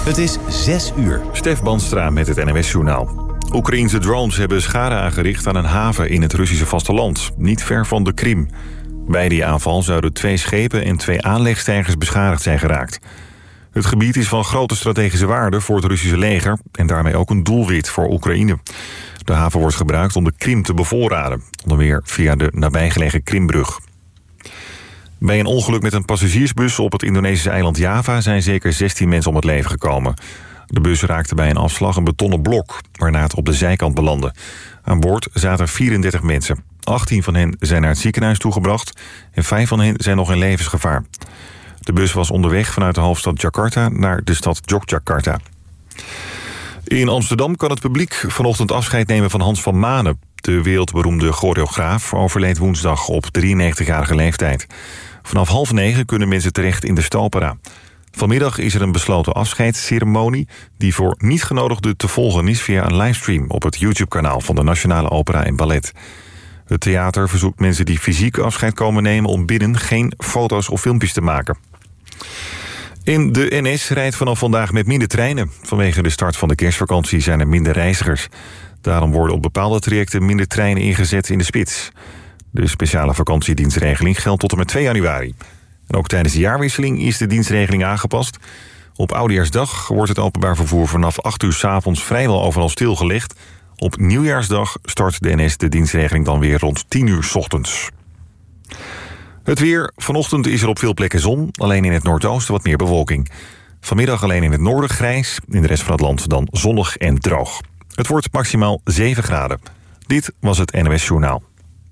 Het is 6 uur. Stef Banstra met het NOS-journaal. Oekraïense drones hebben schade aangericht aan een haven in het Russische vasteland, niet ver van de Krim. Bij die aanval zouden 2 schepen en 2 aanlegstijgers beschadigd zijn geraakt. Het gebied is van grote strategische waarde voor het Russische leger en daarmee ook een doelwit voor Oekraïne. De haven wordt gebruikt om de Krim te bevoorraden, onder meer via de nabijgelegen Krimbrug. Bij een ongeluk met een passagiersbus op het Indonesische eiland Java zijn zeker 16 mensen om het leven gekomen. De bus raakte bij een afslag een betonnen blok, waarna het op de zijkant belandde. Aan boord zaten 34 mensen. 18 van hen zijn naar het ziekenhuis toegebracht en 5 van hen zijn nog in levensgevaar. De bus was onderweg vanuit de hoofdstad Jakarta naar de stad Yogyakarta. In Amsterdam kan het publiek vanochtend afscheid nemen van Hans van Manen. De wereldberoemde choreograaf overleed woensdag op 93-jarige leeftijd. Vanaf 8:30 kunnen mensen terecht in de Stopera. Vanmiddag is er een besloten afscheidsceremonie die voor niet-genodigden te volgen is via een livestream op het YouTube-kanaal van de Nationale Opera en Ballet. Het theater verzoekt mensen die fysiek afscheid komen nemen om binnen geen foto's of filmpjes te maken. In de NS rijdt vanaf vandaag met minder treinen. Vanwege de start van de kerstvakantie zijn er minder reizigers. Daarom worden op bepaalde trajecten minder treinen ingezet in de spits. De speciale vakantiedienstregeling geldt tot en met 2 januari. En ook tijdens de jaarwisseling is de dienstregeling aangepast. Op Oudejaarsdag wordt het openbaar vervoer vanaf 8 uur 's avonds vrijwel overal stilgelegd. Op Nieuwjaarsdag start de NS de dienstregeling dan weer rond 10 uur 's ochtends. Het weer. Vanochtend is er op veel plekken zon. Alleen in het noordoosten wat meer bewolking. Vanmiddag alleen in het noorden grijs. In de rest van het land dan zonnig en droog. Het wordt maximaal 7 graden. Dit was het NOS Journaal.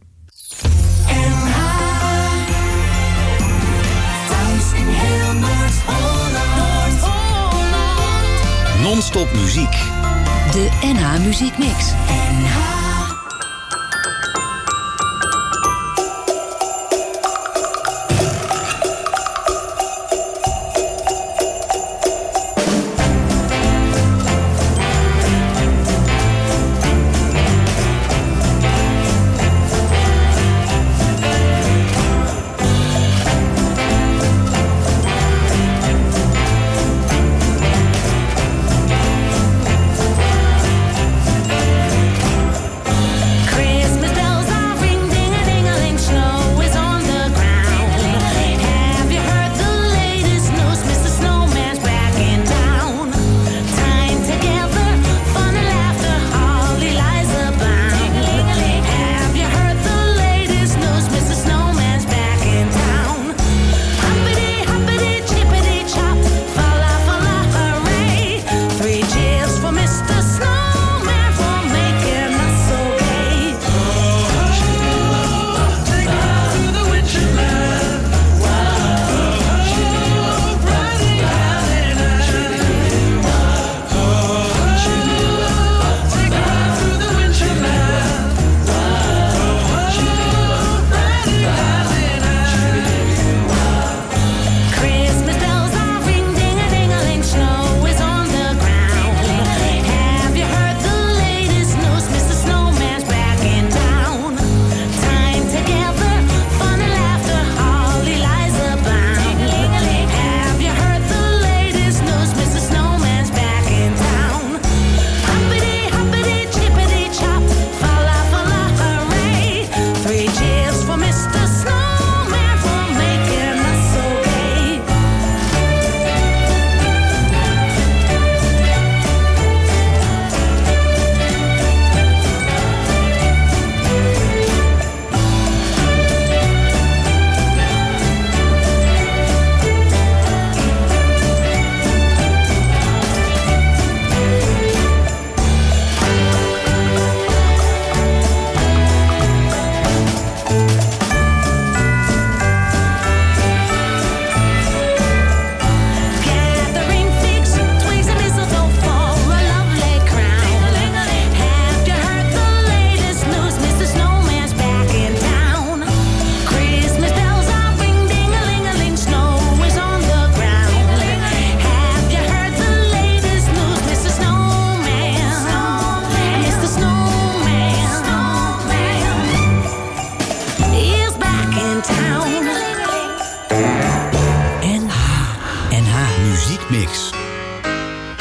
Non-stop muziek. De NH Muziek Mix. Muziekmix.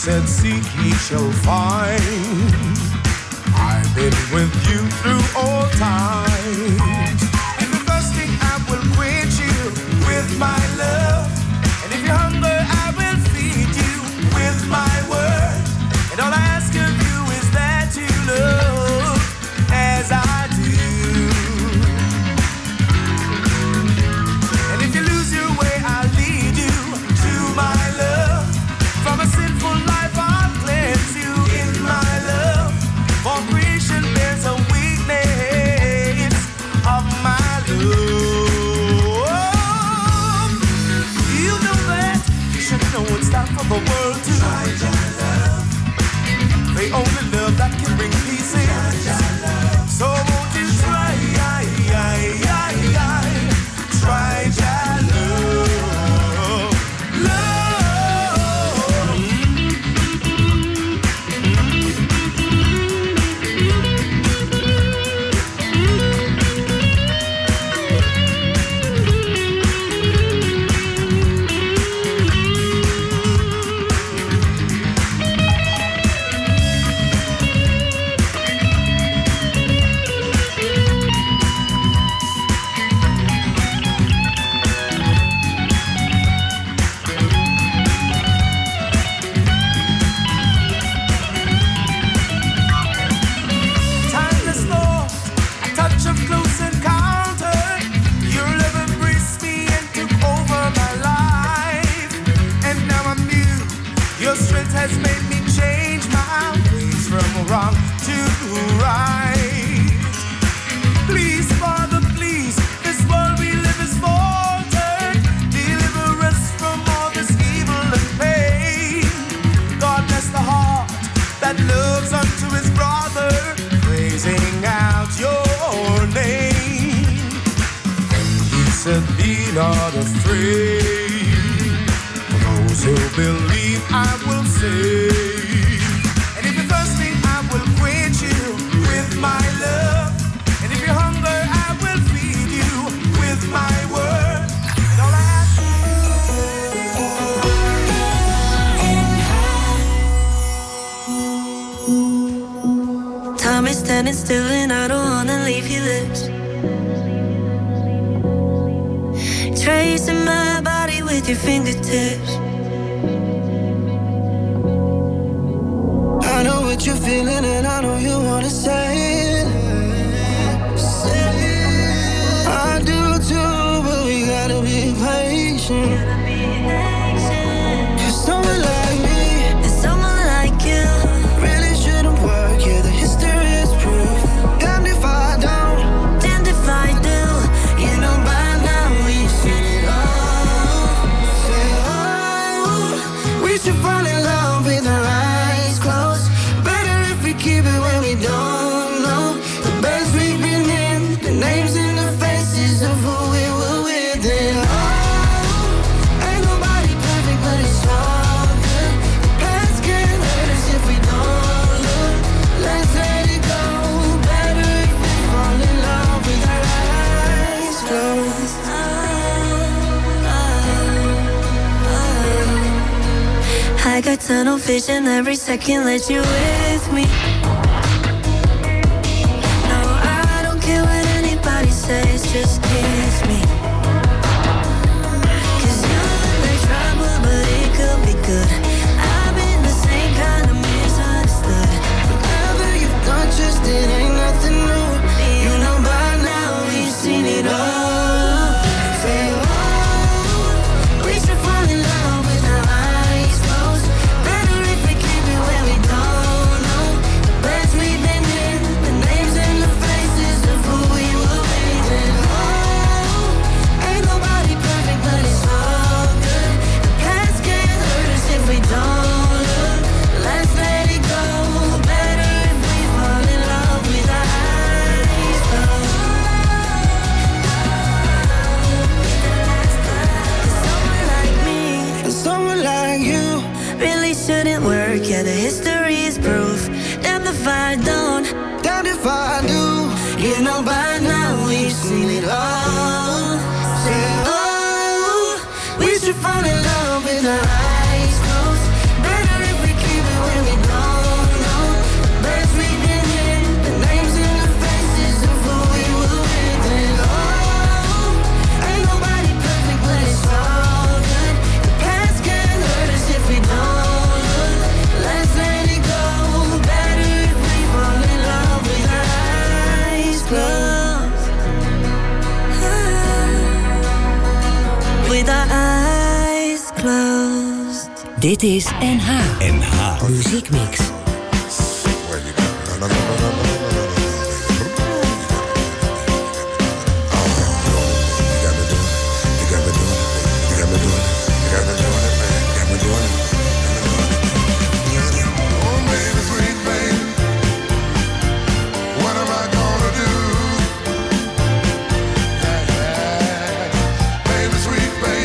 said, seek ye shall find. I've been with you through all times. If you're thirsty, I will quench you with my love. And if you're hungry, I will feed you with my word. And all I ask of you is that you love as I do. And if you lose your way, I'll lead you to my love. From a sinful life, I'll cleanse you in my love. For creation bears a weakness of my love. You know that you should know it's time for the world to try your love. The only love that can bring peace in. So won't you try your love, love. Has made me change my ways from wrong to right. Please, Father, please, this world we live is faltered. Deliver us from all this evil and pain. God bless the heart that loves unto his brother, praising out your name. And he said, be not afraid. For those who believe, I will save. And if you're thirsty, I will quench you with my love. And if you're hungry, I will feed you with my word. And all I ask. Time is standing still and I don't wanna leave your lips. Tracing my body with your fingertips. I know what you're feeling and I know you wanna say it. I do too, but we gotta be patient. Cause someone like me and someone like you really shouldn't work, yeah, the history is proof. Damned if I don't, damned if I do. You know by now we've seen it all. Say, oh, we should fall in love with our eyes closed. Keep it when we don't know the best we've been in, the names and the faces of who we were with. And oh, ain't nobody perfect, but it's all good. The past can't hurt us if we don't look. Let's let it go. Better if we fall in love with our eyes closed. I got tunnel vision every second, let you with me. Says just kiss me. Cause you're like trouble, but it could be good. I've been the same kind of misunderstood. Whatever you've done, just it ain't nothing new. You know by now we've seen it all. Say, oh, we should fall in love with our eyes closed. Better if we keep it where we don't know the best we've been in, the names and the faces of who we were. Dit is NH Muziek Mix.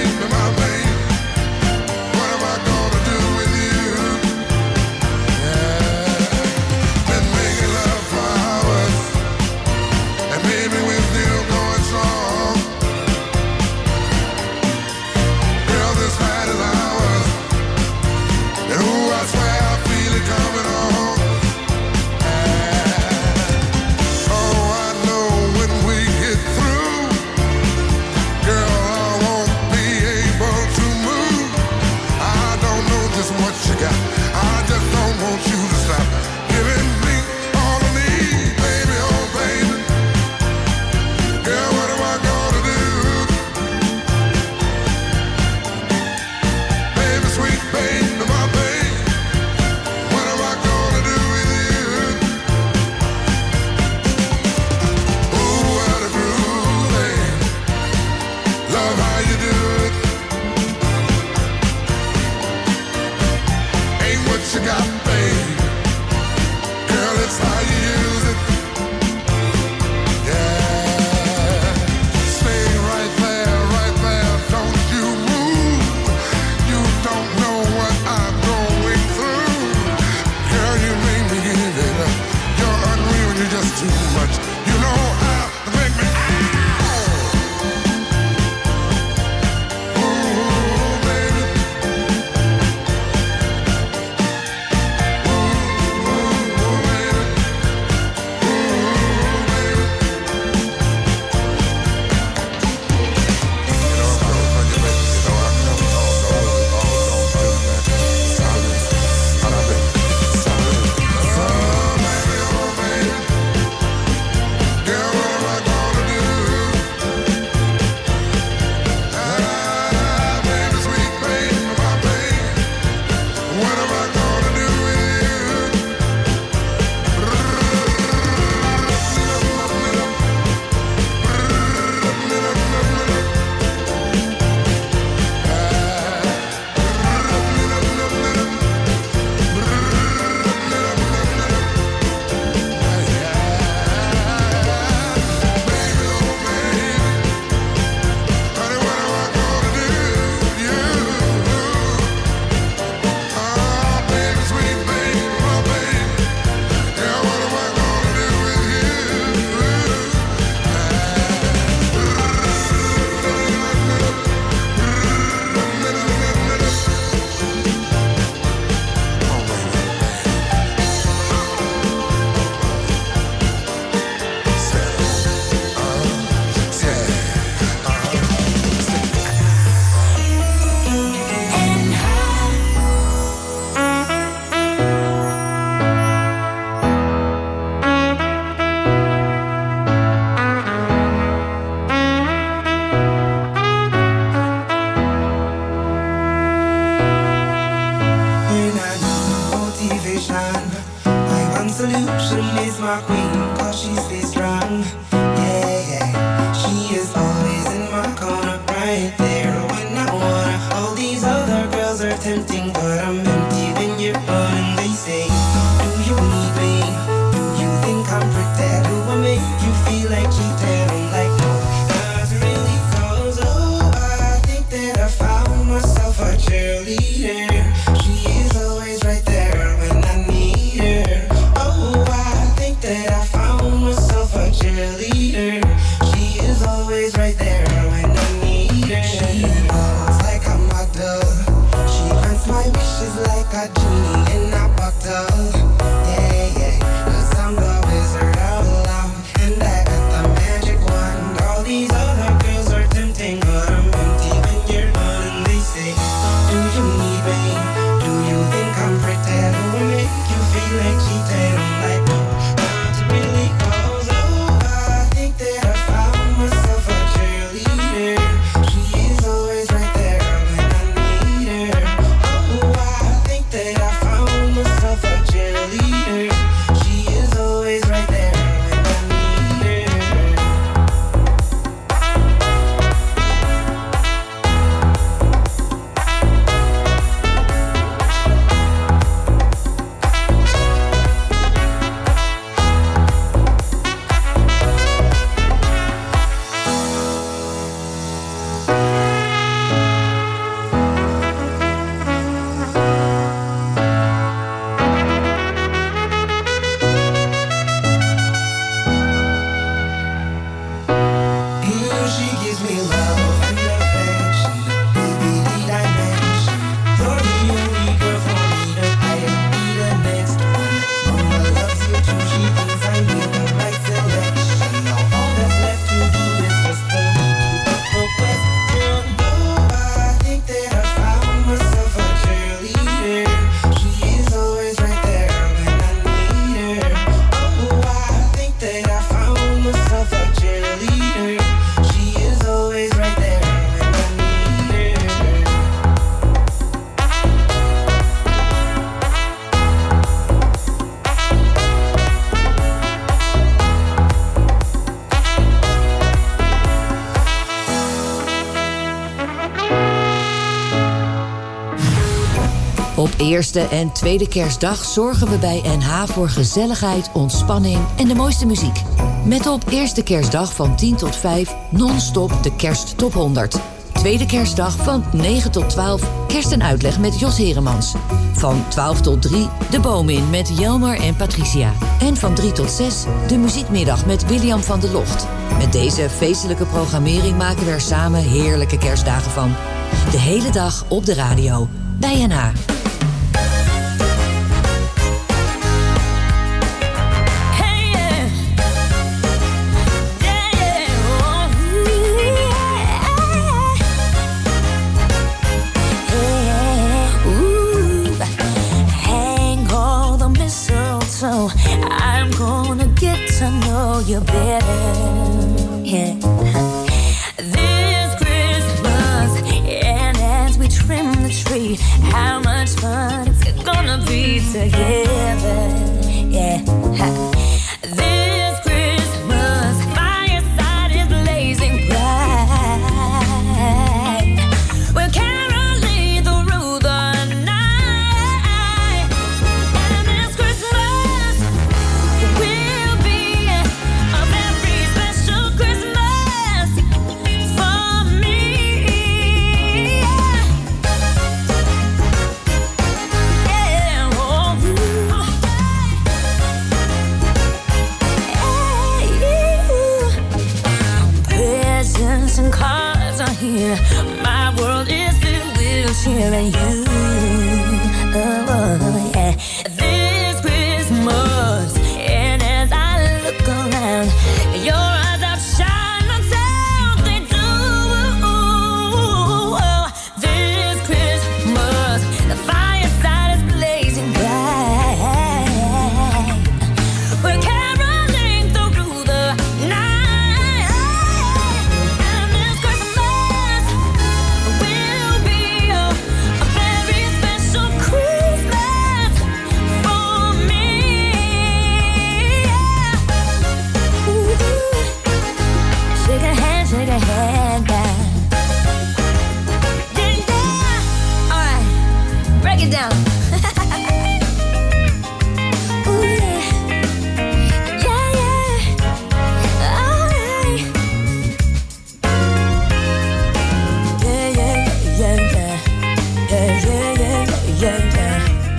Yeah. Op eerste en tweede kerstdag zorgen we bij NH voor gezelligheid, ontspanning en de mooiste muziek. Met op eerste kerstdag van 10 tot 5 non-stop de Kerst Top 100. Tweede kerstdag van 9 tot 12 kerst en uitleg met Jos Heremans. Van 12 tot 3 de boom in met Jelmer en Patricia. En van 3 tot 6 de muziekmiddag met William van der Locht. Met deze feestelijke programmering maken we er samen heerlijke kerstdagen van. De hele dag op de radio bij NH. I'm gonna get to know you better. Yeah. This Christmas, and as we trim the tree, how much fun it's gonna be together. Yeah. This Christmas, fireside is blazing bright. We're caroling through the night, and this Christmas will be a very special Christmas for me. Yeah, oh, presents and cards are here. My world is filled with cheer and you. Oh, yeah. This Christmas, and as I look around, your eyes outshine and tell they do. This Christmas, the fireside is blazing bright. We're caroling through the night, and this Christmas will be a very special Christmas for me. Ooh. Shake a hand down. Yeah. All right, break it down. Ooh, yeah. Yeah, yeah. All right. Yeah, yeah, yeah, yeah. Yeah, yeah, yeah, yeah, yeah.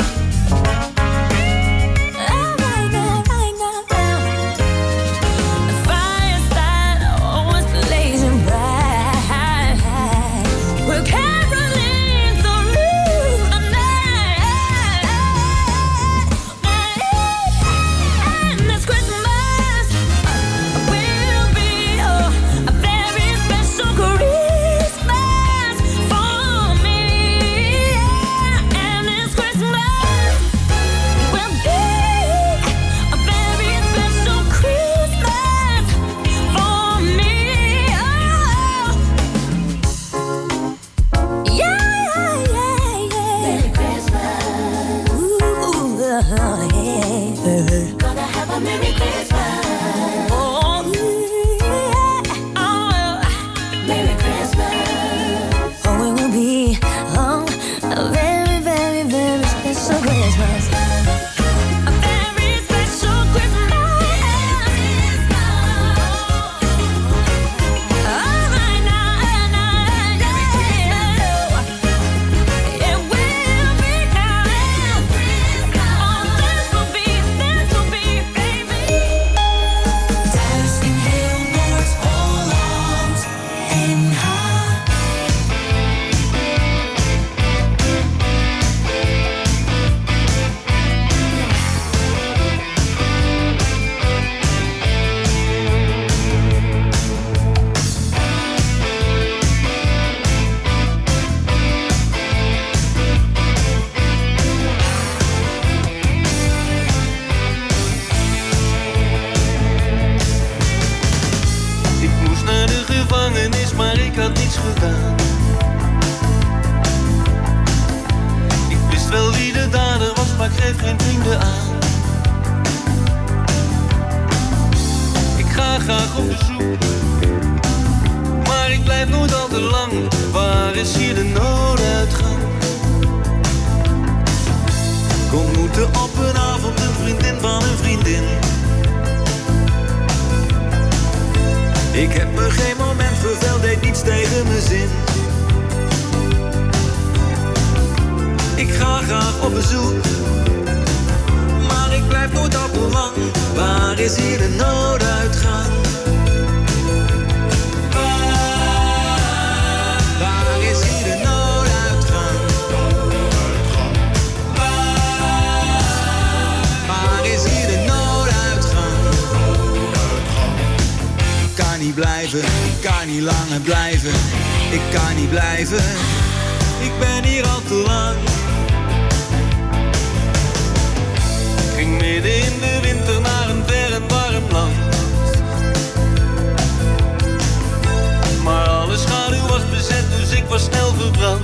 All right now, right now, now. The fireside always blazing bright. We're caroling through the night, and this Christmas will be a very special Christmas for me. And this Christmas will be a very special Christmas for me. Oh. Yeah, yeah, yeah, yeah. Merry Christmas. Ooh, yeah. Gonna have a Merry Christmas. Oh, yeah. Oh, Merry Christmas. Oh, it will be a very, very, very special Christmas. A very special Christmas. All right now, it will be now. Oh, this will be, baby. Dancing Hilmo's Holland NH. Ik moest naar de gevangenis, maar ik had niets gedaan. Ik wist wel wie de dader was, maar ik greep geen vrienden aan. Ik ga graag op bezoek, maar ik blijf nooit al te lang. Waar is hier de nooduitgang? Ik ontmoette op een avond een vriendin van een vriendin. Ik heb me geen moment verveld, deed niets tegen mijn zin. Ik ga graag op bezoek, maar ik blijf nooit al te lang. Waar is hier de nooduitgang? Waar is hier de nooduitgang? Waar is hier de nooduitgang? Ik kan niet blijven, ik kan niet langer blijven. Ik kan niet blijven, ik ben hier al te lang. Ik ging midden in de winter naar een ver en warm land. Maar alle schaduw was bezet, dus ik was snel verbrand.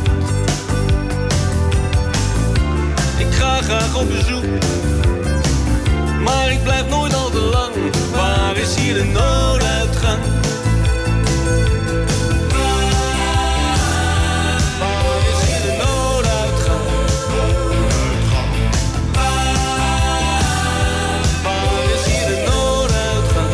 Ik ga graag op bezoek, maar ik blijf nooit al te lang. Waar is hier de nooduitgang? Waar is hier de nooduitgang? Waar is hier de nooduitgang?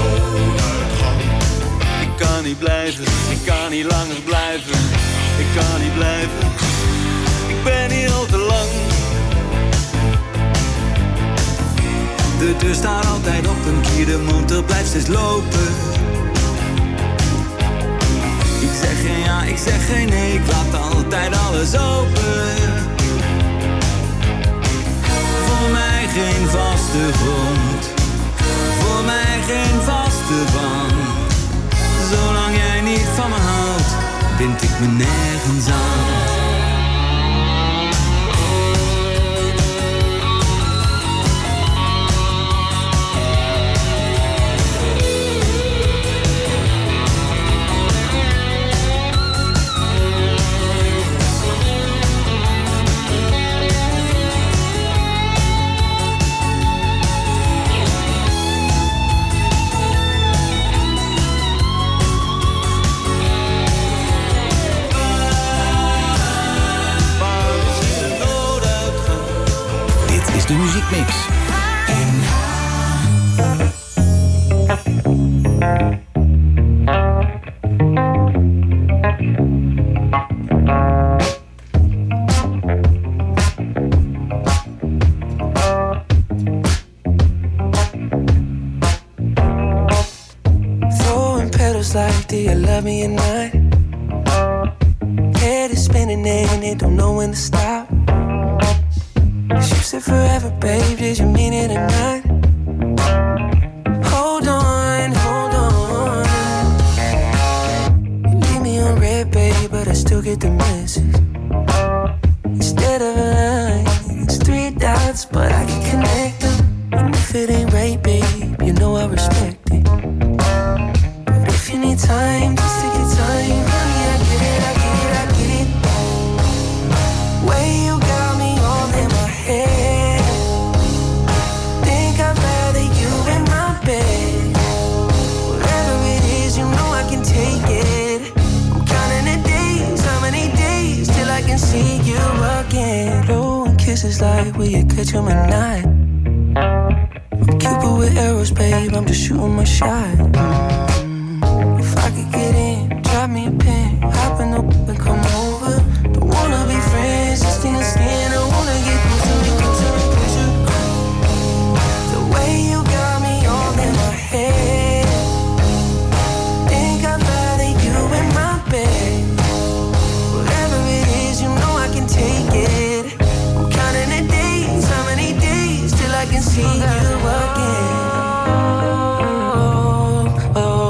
Ik kan niet blijven, ik kan niet langer blijven. Ik kan niet blijven, ik ben hier al te lang. De deur staat altijd op een kier, de motor blijft steeds lopen. Ik zeg geen ja, ik zeg geen nee, ik laat altijd alles open. Voor mij geen vaste grond, voor mij geen vaste band. Zolang jij niet van me houdt, bind ik me nergens aan. De muziekmix. Throwing petals like, do you love me at night? Head is spinning and it don't know when to stop. You said forever, babe, did you mean it or not? Hold on, hold on. You leave me on red, babe, but I still get the message. Instead of a line, it's 3 dots, but I can connect them. And if it ain't right, babe, you know I respect it. But if you need time, just take your time. Honey, I get it, I get it, I get it. Way you got me all in my head. Think I'd rather you in my bed. Whatever it is, you know I can take it. I'm counting the days, how many days till I can see you again. Blowing kisses like, will you catch 'em at night? I'm Cupid with arrows, babe, I'm just shooting my shot. If I could get in, drop me a pin, hop in the whip and come over. Don't wanna be friends, just in the skin. I wanna get closer, we can turn picture. The way you got me all in my head. Think I'd rather you in my bed. Whatever it is, you know I can take it. I'm counting the days, how many days till I can see you again. Oh, oh.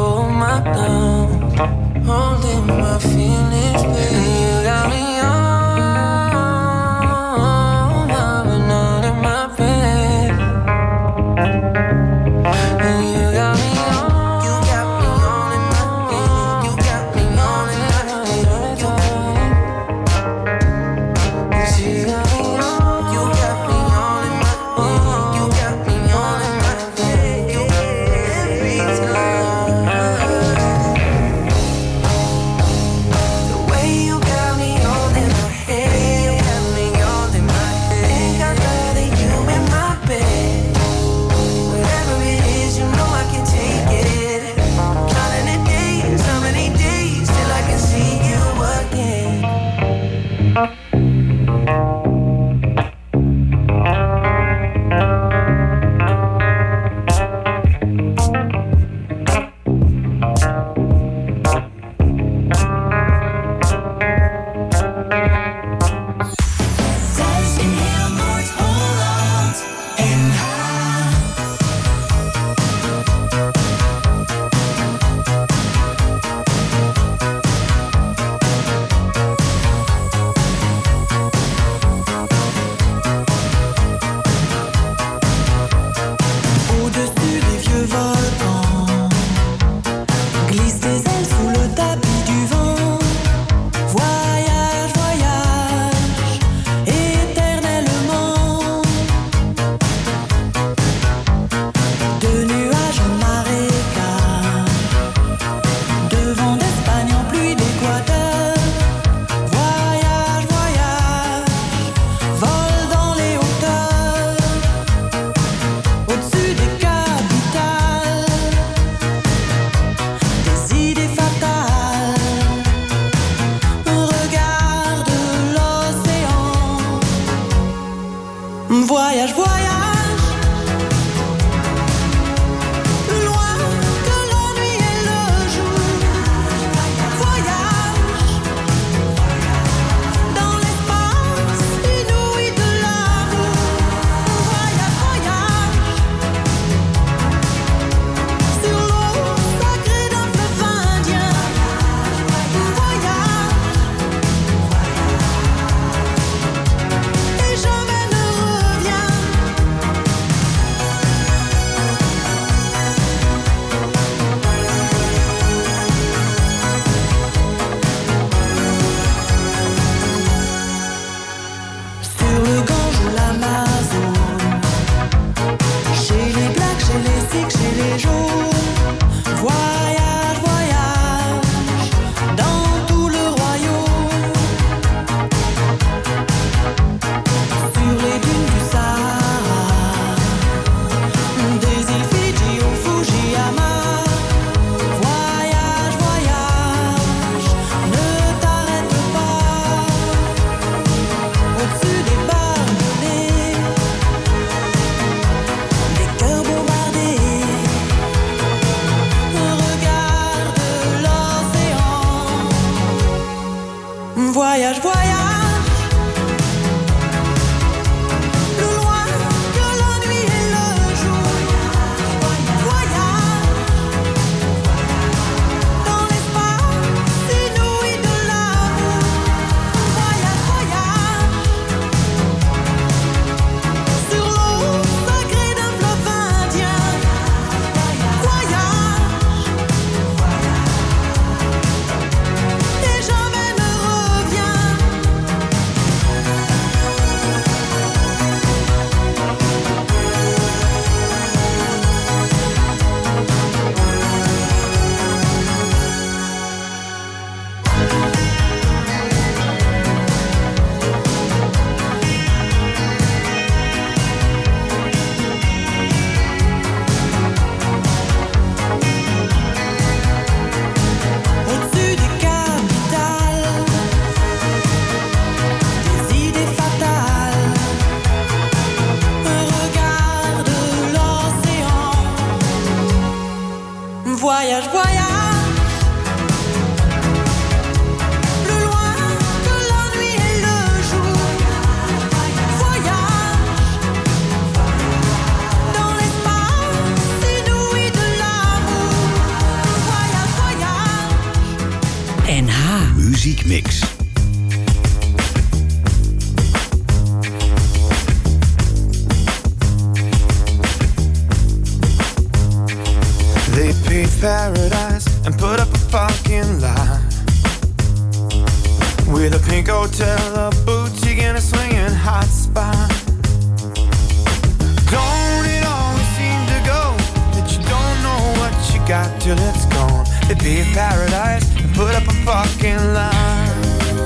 Voyage, voyage. Voyage, voyage. Plus loin que la nuit et le jour. Voyage. Dans l'espace inouï de l'amour. Voyage, voyage. NH Muziekmix. They paved paradise and put up a fucking lie with a pink hotel, a boutique, and a swinging hot spot. Don't it always seem to go that you don't know what you got till it's gone? They paved paradise and put up a fucking lie.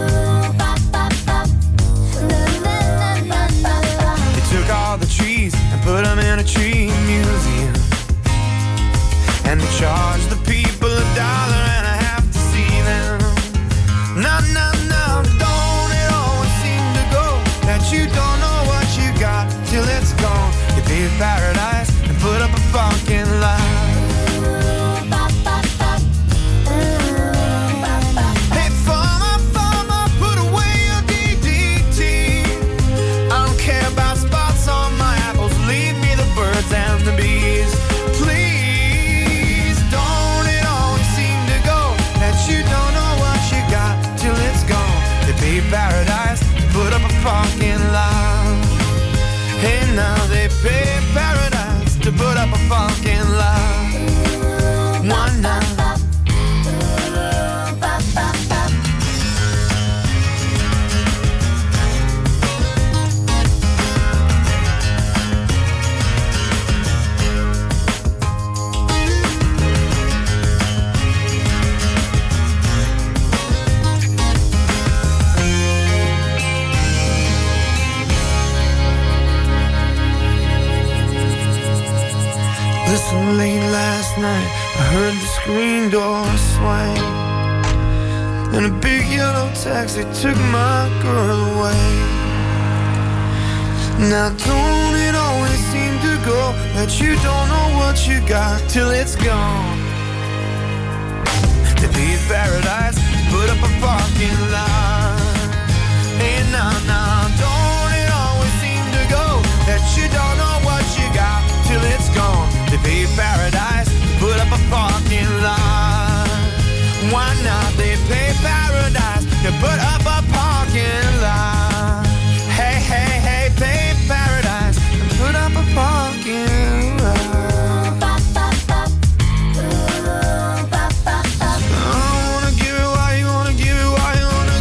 They took all the trees and put them in a tree museum. And they charge the people $1 and a half to see them. No, no, no, don't it always seem to go that you don't know what you got till it's gone? You pay paradise and put up a fucking lie. Hey, farmer, put away your DDT. I don't care about spots on my apples, leave me the birds and the bees. Paradise, put up a fucking lie. Hey, now they pay paradise to put up a fucking lie. One night. Listen, late last night I heard the screen door swing, and a big yellow taxi took my girl away. Now don't it always seem to go that you don't know what you got till it's gone? They leave paradise, put up a fucking lie. Hey, nah, nah, don't it always seem to go that you don't know what you got till it's gone? They pay paradise, put up a parking lot. Why not? They pay paradise, they put up a parking lot. Hey, hey, hey, pay paradise, and put up a parking lot. I wanna give it why you wanna give it why you wanna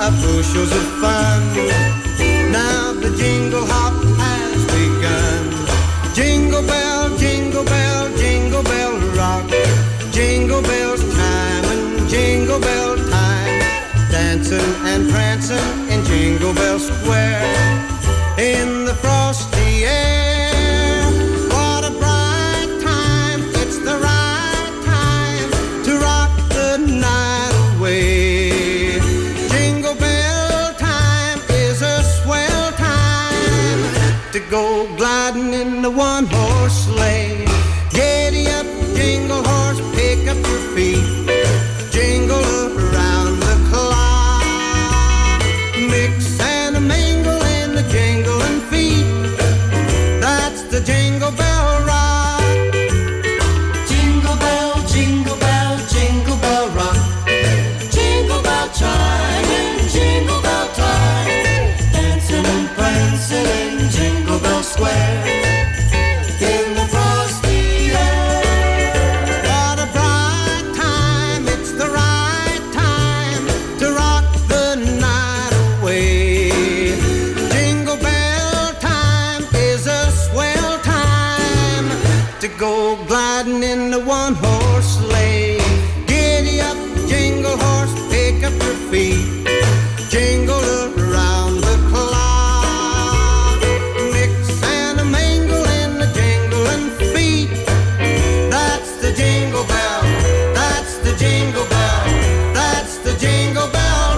bushels of fun. Now the jingle hop has begun. Jingle bell, jingle bell, jingle bell rock. Jingle bells time and jingle bell time. Dancing and prancing in Jingle Bell Square. In the frosty air, what a bright time. It's the right time to rock the night away. Jingle bell time is a swell time to go gliding in the one-horse sleigh. Giddy up, jingle horse, pick up your feet. Jingle around the clock. Mix and a mingle in the jingling feet. That's the Jingle Bell Rock. Jingle bell, jingle bell, jingle bell rock. Jingle bell chime and jingle bell time. Dancing and prancing in Jingle Bell Square. In the frosty air. What a bright time, it's the right time to rock the night away. Jingle bell time is a swell time to go gliding in the one-horse sleigh. Giddy up, jingle horse, pick up your feet. Jingle around the clock. Mix and a mingle in the jingling feet. That's the Jingle Bell, that's the Jingle Bell, that's the Jingle Bell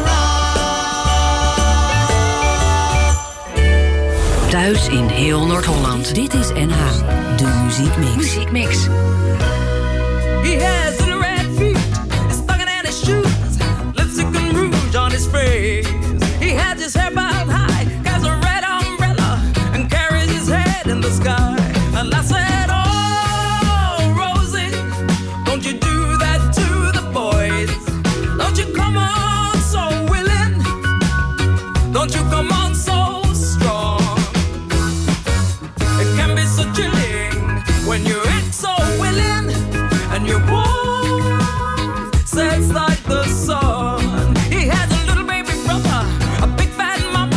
Rock. Thuis in heel Noord-Holland. Dit is NH, de muziekmix. Muziekmix. He has little red feet, stocking in his shoes, lipstick and rouge on his face. He has his hair bound high, has a red umbrella, and carries his head in the sky. And I said, oh, Rosie, don't you do that to the boys. Don't you come on so willing, don't you come on so strong. It can be so chilling when you're so willing and you're warm, sex like the sun. He has a little baby brother, a big fat mama.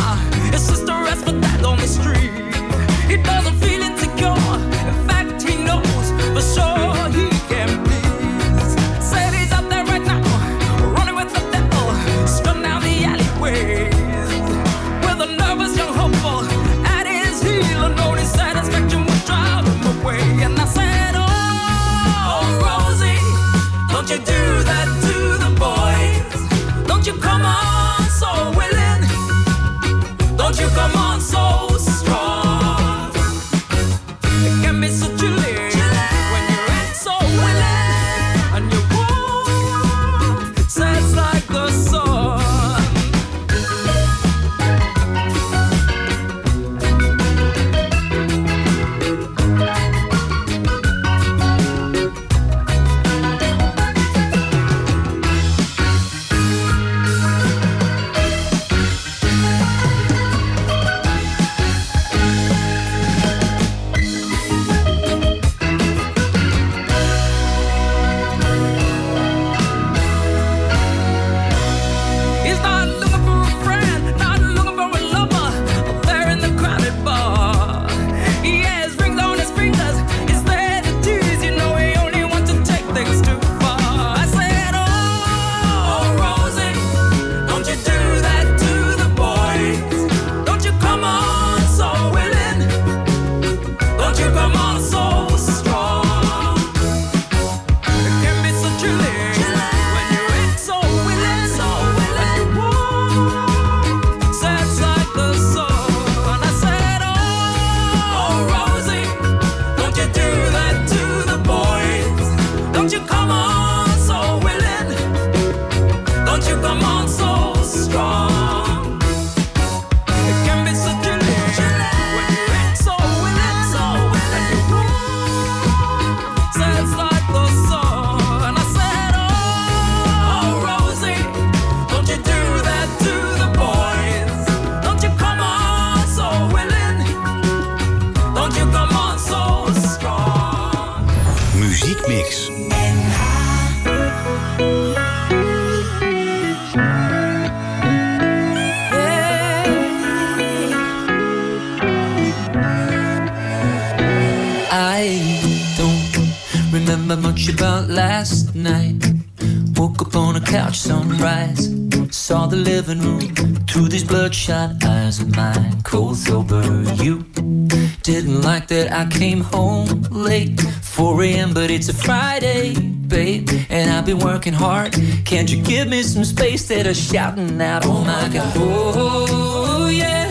remember much about last night. Woke up on a couch, sunrise. Saw the living room through these bloodshot eyes of mine. Cold sober, you didn't like that I came home late, 4 a.m. but it's a Friday, babe, and I've been working hard. Can't you give me some space? That are shouting out, oh my God, oh yeah,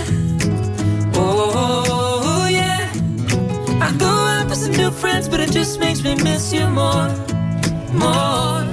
oh yeah. I go out with some new friends, but it just makes me miss you more, more.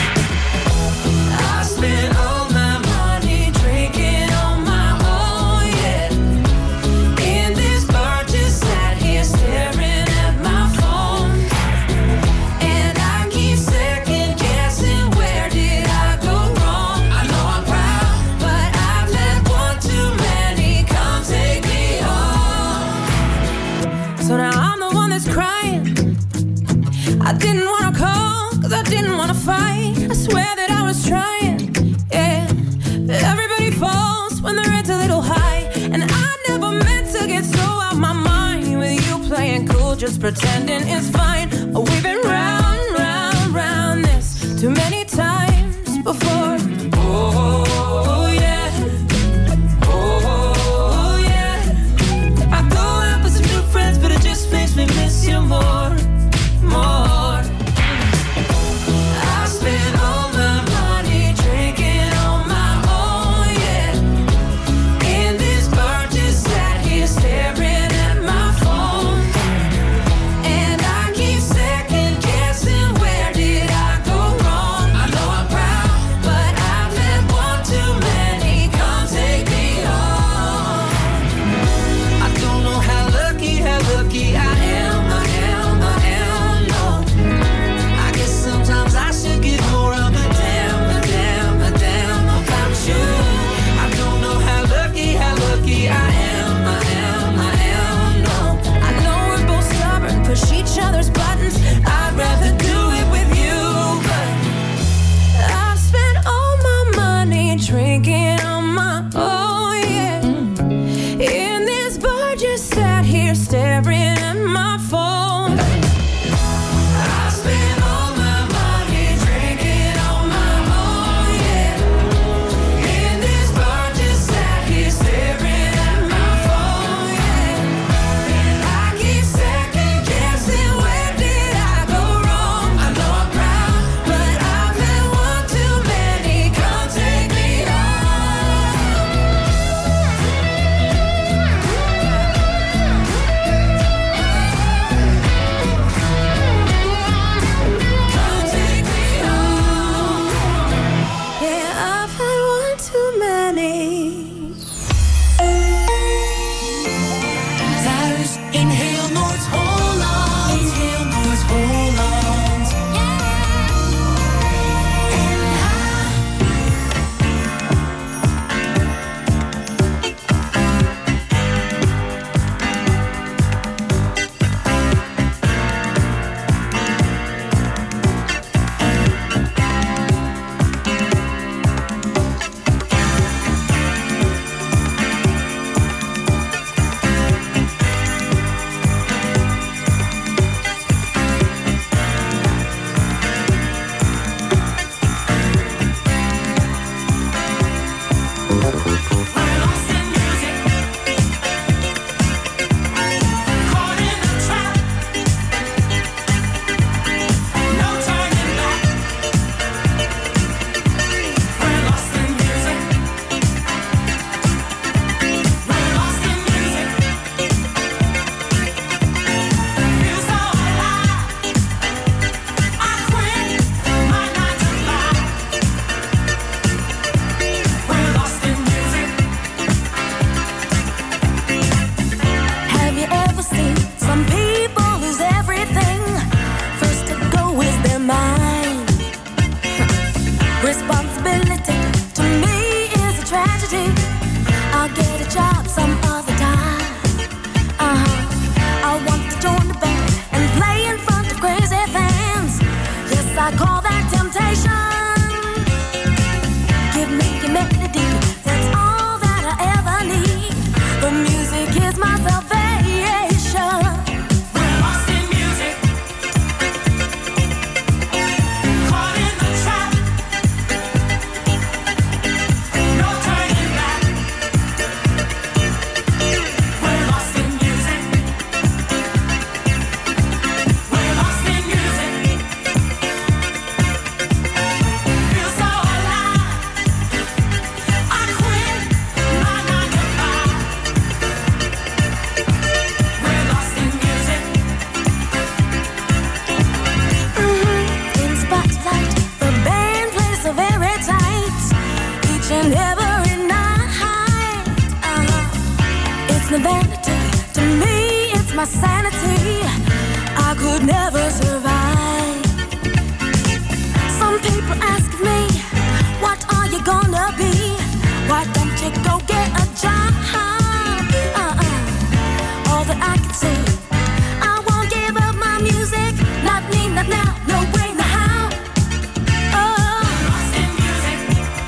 I spent all my money drinking on my own, yeah. In this bar, just sat here staring at my phone, and I keep second guessing, where did I go wrong? I know I'm proud, but I've let one too many come take me home. So now I'm the one that's crying. I didn't wanna call, cause I didn't wanna fight. I swear that I was trying, yeah. But everybody falls when their head's a little high, and I never meant to get so out my mind. With you playing cool, just pretending it's fine. We've been round, round, round this too many times before. Oh yeah, oh yeah. I go out with some new friends, but it just makes me miss you more, more. I spent all my money drinking on my own, yeah. In this bar, just sat here staring at my phone, and I keep second guessing, where did I go wrong? I know I'm proud, but I've let one too many come take me home. I don't know how lucky I am, no. I guess sometimes I should get more of a damn about you. I don't know how lucky I am, no. I know we're both stubborn, push each other's buttons. I'd rather do it with you, but I've spent all my money drinking on my own, yeah. In this bar, just sat here staring at my phone. I spent all my money drinking on my own, yeah. In this bar, just sat here staring at my phone, yeah. And I keep second guessing, where did I go wrong? I know I'm proud, but I've let one too many come take me home. Come take me home. Yeah, I've had one too many. Thuis in heel Noord-Holland. Heel Noord-Holland. my sanity, I could never survive. Some people ask me, what are you gonna be? Why don't you go get a job? All that I can say, I won't give up my music. Not me, not now, no way, no how. Lost in music,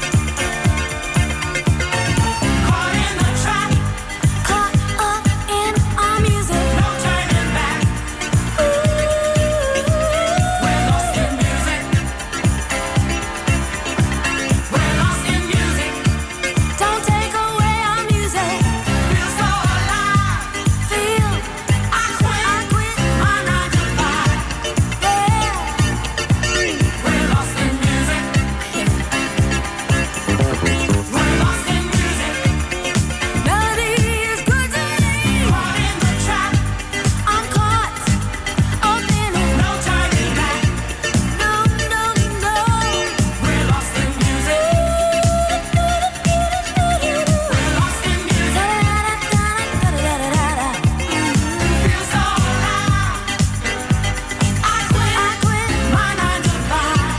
caught in the trap, caught up in our music. No turning back. We're lost in music. We're lost in music. Don't take away our music. Feel so alive. Feel I quit my 9 to 5. Yeah. We're lost in music. We're lost in music. Melody is good to me. Caught in the trap. I'm caught up in it. No turning back. No, no, no. We're lost in music. We're lost in music. Feel so alive. I quit my 9 to 5.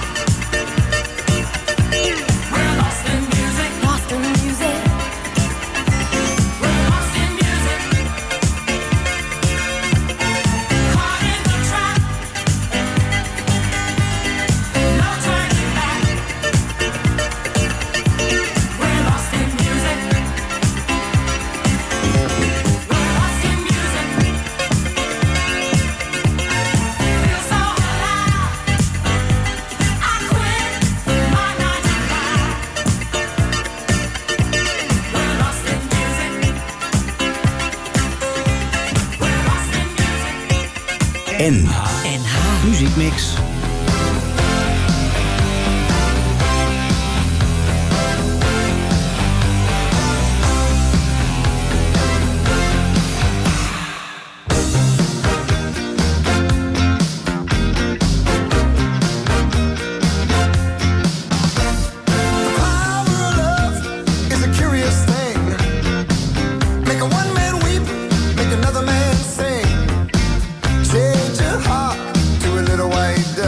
We're lost in music. Lost in music. We're lost in music. Caught in the trap. No turning back. We're lost in music. We're lost in music. Feel so alive. I quit my 9 to 5. We're lost in music. We're lost in music. NH Muziekmix. Power of love is a curious thing. Make a one man weep, make another man sing. Change your heart to a little white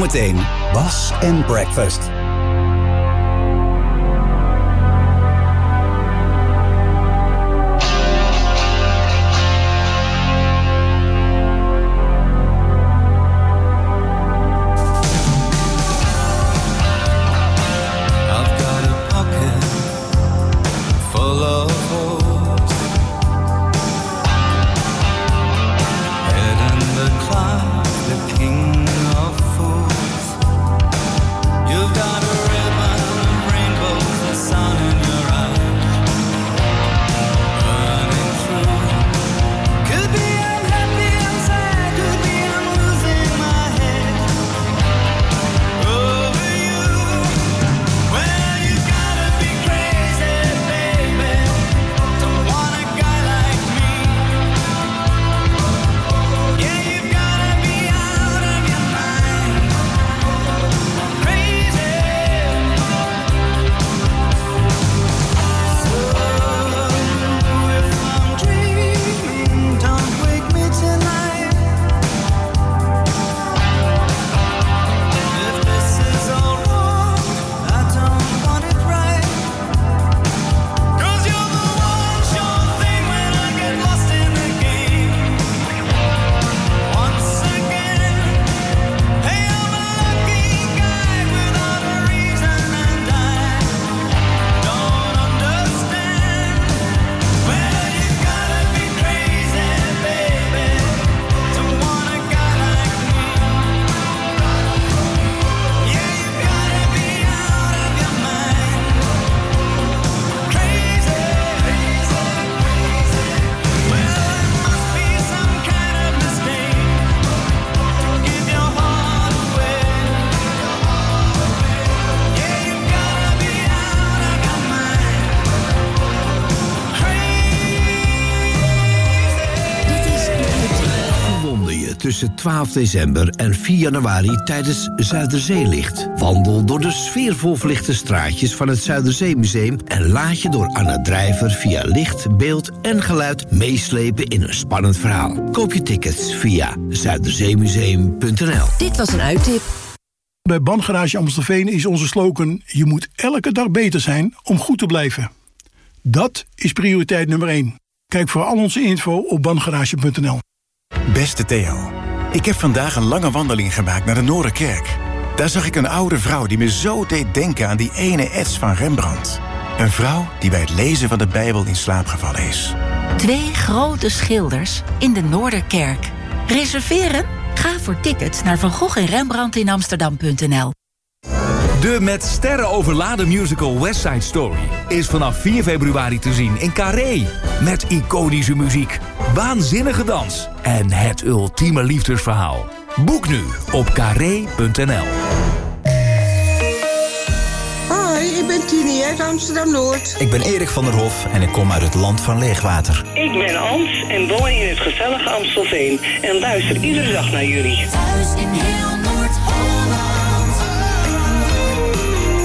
Zometeen Bas en Breakfast. Tussen 12 december en 4 januari tijdens Zuiderzeelicht. Wandel door de sfeervol verlichte straatjes van het Zuiderzeemuseum en laat je door Anna Drijver via licht, beeld en geluid meeslepen in een spannend verhaal. Koop je tickets via zuiderzeemuseum.nl. Dit was een uittip. Bij Bandgarage Amstelveen is onze slogan: je moet elke dag beter zijn om goed te blijven. Dat is prioriteit nummer 1. Kijk voor al onze info op bandgarage.nl. Beste Theo, ik heb vandaag een lange wandeling gemaakt naar de Noorderkerk. Daar zag ik een oude vrouw die me zo deed denken aan die ene ets van Rembrandt. Een vrouw die bij het lezen van de Bijbel in slaap gevallen is. 2 grote schilders in de Noorderkerk. Reserveren? Ga voor tickets naar Van Gogh en Rembrandt in Amsterdam.nl. De met sterren overladen musical West Side Story is vanaf 4 februari te zien in Carré. Met iconische muziek, waanzinnige dans en het ultieme liefdesverhaal. Boek nu op carré.nl. Hoi, ik ben Tini uit Amsterdam-Noord. Ik ben Erik van der Hof en ik kom uit het land van leegwater. Ik ben Ans en woon in het gezellige Amstelveen en luister iedere dag naar jullie. Thuis in heel